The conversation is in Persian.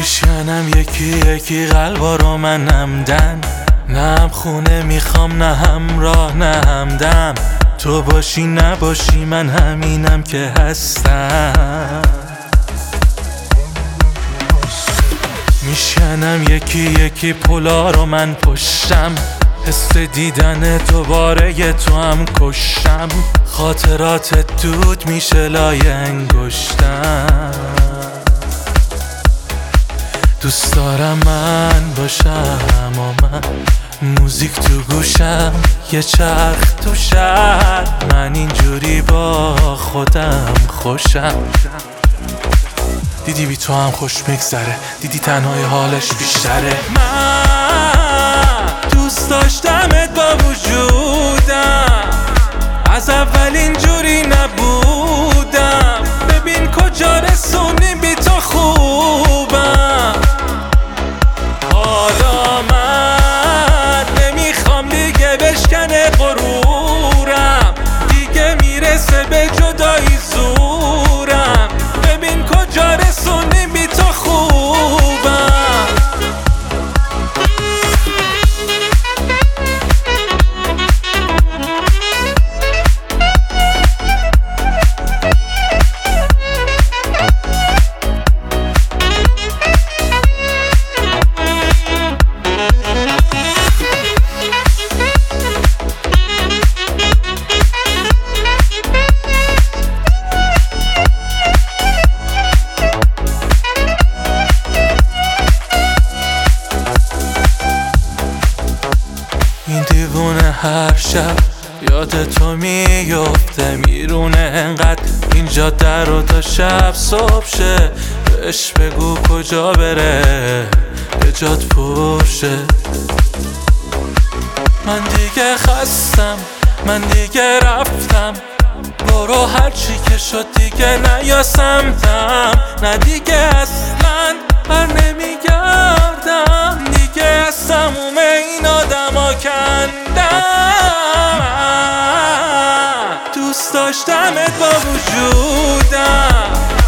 میشکنم یکی یکی قلبا رو من همدن، نه هم خونه میخوام نه همراه نه همدم. تو باشی نباشی من همینم که هستم. میشکنم یکی یکی پلا رو من پشتم، حس دیدن دوباره تو هم کشتم. خاطرات دود میشه لای انگشتم. دوست دارم من باشم و من موزیک تو گوشم، یه چرخ تو شهر، من اینجوری با خودم خوشم. دیدی بی تو هم خوش میگذره، دیدی تنهای حالش بیشتره. من دوست داشتمت با وجودم، از اول اینجوری نبودم. ببین کجا رسونیم بی تو خوبم. حالا من نمیخوام دیگه بشکنه غرورم، دیگه میرسه به جدایی زورم. ببین کجا رسونیم بی تو خوبم. این دیوونه هر شب یاد تو میفته، میرونه انقدر این جاده رو تا شب صبح شه. بهش بگو کجا بره که جات پرشه. من دیگه خستم، من دیگه رفتم، برو هرچی که شد دیگه نیا سمتم. نه دیگه اصلا بر نمیگردم، دیگه از تموم این آدما کندم. من دوست داشتمت با وجودم،